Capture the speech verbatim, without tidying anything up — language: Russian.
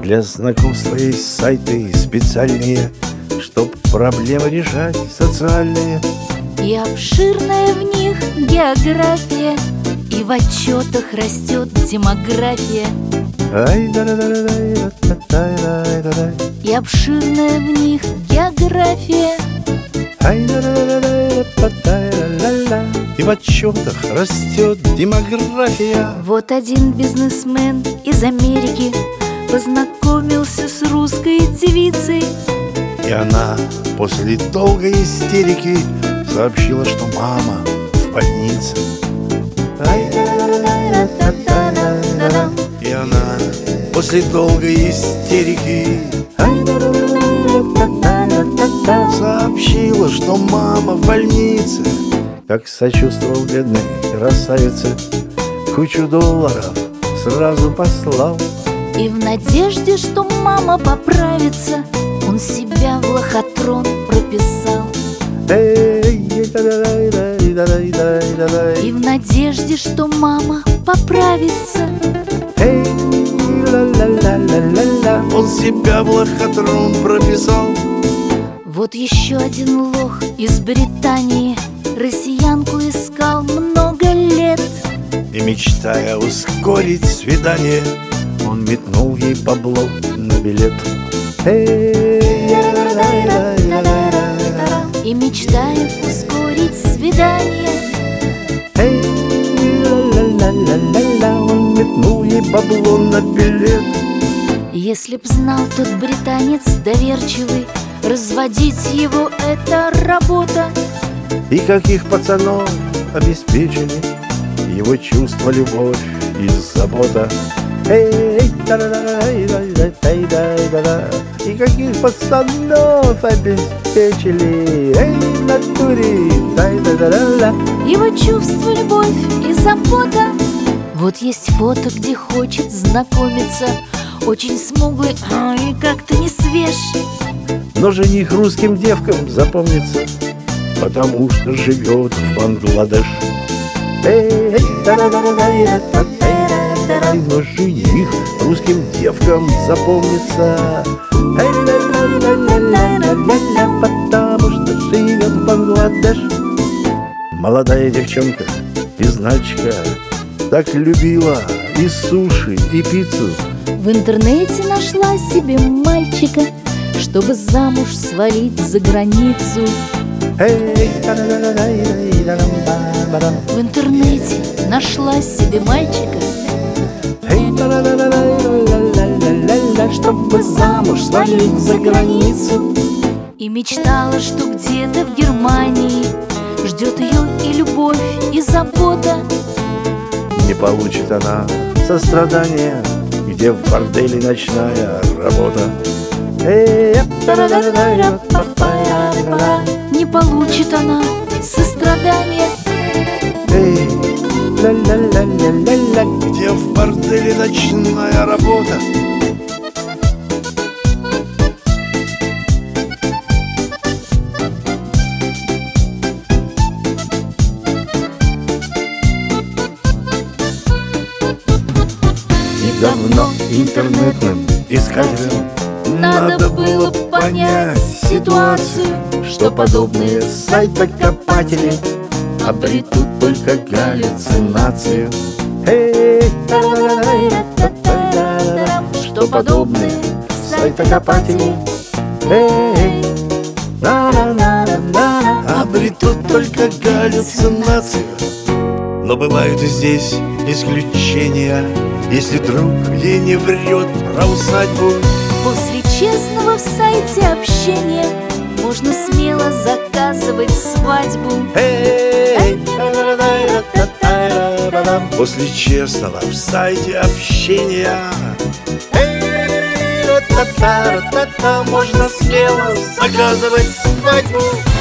Для знакомства есть сайты специальные, чтоб проблемы решать социальные. И обширная в них география, и в отчетах растет демография. И обширная в них география, и в отчетах растет демография. Вот один бизнесмен из Америки познакомился с русской девицей, и она после долгой истерики сообщила, что мама в больнице. И она после долгой истерики сообщила, что мама в больнице. Как сочувствовал бедной красавице, кучу долларов сразу послал. И в надежде, что мама поправится, он себя в лохотрон прописал. И в надежде, что мама поправится, он себя в лохотрон прописал. Вот еще один лох из Британии россиянку искал много лет. И мечтая ускорить свидание, он метнул ей бабло на билет. И мечтая ускорить свидание, он метнул ей бабло на билет. Если б знал тот британец доверчивый, разводить его — это работа. И каких пацанов обеспечили его чувство, любовь и забота. И каких пацанов обеспечили в натуре его чувство, любовь и забота. Вот есть фото, где хочет знакомиться, очень смуглый, а и как-то не свеж. Но жених русским девкам запомнится, потому что живет в Бангладеш. Но жених русским девкам запомнится, потому что живет в Бангладеш. Молодая девчонка из Нальчика так любила и суши, и пиццу. В интернете нашла себе мальчика, чтобы замуж свалить за границу. В интернете нашла себе мальчика, чтобы замуж свалить за границу. И мечтала, что где-то в Германии ждет ее и любовь, и забота. Не получит она сострадания, где в борделе ночная работа. Не получит она сострадания, где в борделе ночная работа. И давно интернетным искателям надо было понять ситуацию, что подобные сайты-копатели обретут только галлюцинацию. что подобные сайты-копатели обретут только галлюцинацию. Но бывают и здесь исключения, если друг ей не врет про усадьбу. После честного в сайте общения можно смело заказывать свадьбу. После честного в сайте общения можно смело заказывать свадьбу.